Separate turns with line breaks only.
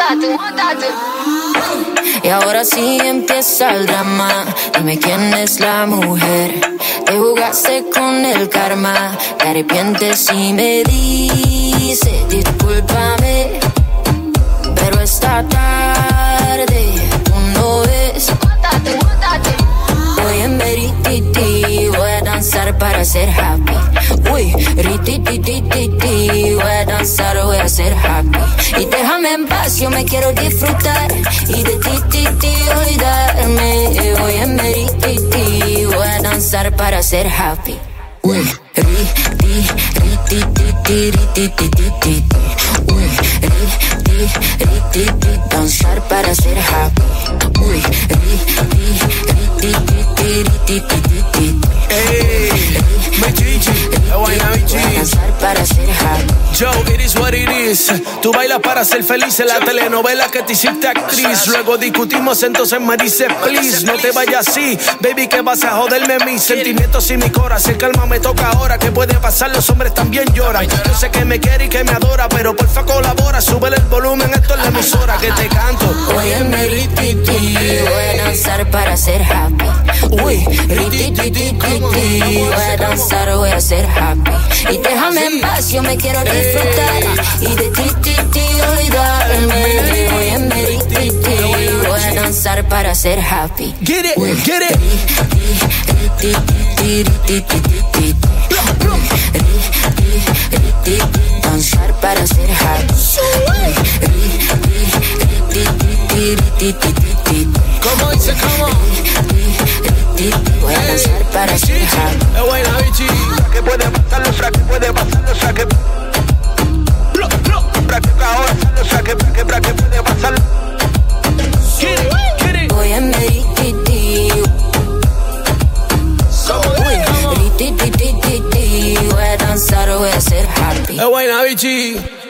Y ahora sí empieza el drama. Dime quién es la mujer. Te jugaste con el karma. Te arrepientes y me dices discúlpame, pero esta tarde tú no ves. Voy en merititi, voy a danzar para ser happy. Uy, rititititi, voy a danzar, voy a ser happy. Y déjame en paz, yo me quiero disfrutar y de ti olvidarme. Voy en merititi, voy a danzar para ser happy. Uy, rititititi. Uy, rititititi, danzar para ser happy. Uy,
Hey, my Gigi,
para ser happy.
Joe, it is what it is. Tú bailas para ser feliz en la telenovela que te hiciste actriz. Luego discutimos, entonces me dice please, no te vayas así, baby, que vas a joderme mis sentimientos y mi corazón. Calma, me toca ahora. ¿Qué puede pasar? Los hombres también lloran. Yo sé que me quiere y que me adora, pero porfa colabora, súbele el volumen, esto es la emisora que te canto.
Voy en mi rititi, voy a danzar para ser happy. Uy, rititititi, voy a danzar, voy a ser happy. Y déjame en paz, yo me quiero disfrutar y de ti olvidarme. Voy en mi rititi, voy a danzar para ser happy.
Get it, get it.
Danzar para ser happy.
¿Cómo dice, cómo?
Voy a danzar para ser happy.
Es buena, bichi. ¿Qué puede pasar? Los fraques puede pasar, los fraques. Ahora, los fraques, ¿qué puede pasar? Get it.
Voy a merititi. Voy a danzar, voy a ser happy.
Es buena, bichi.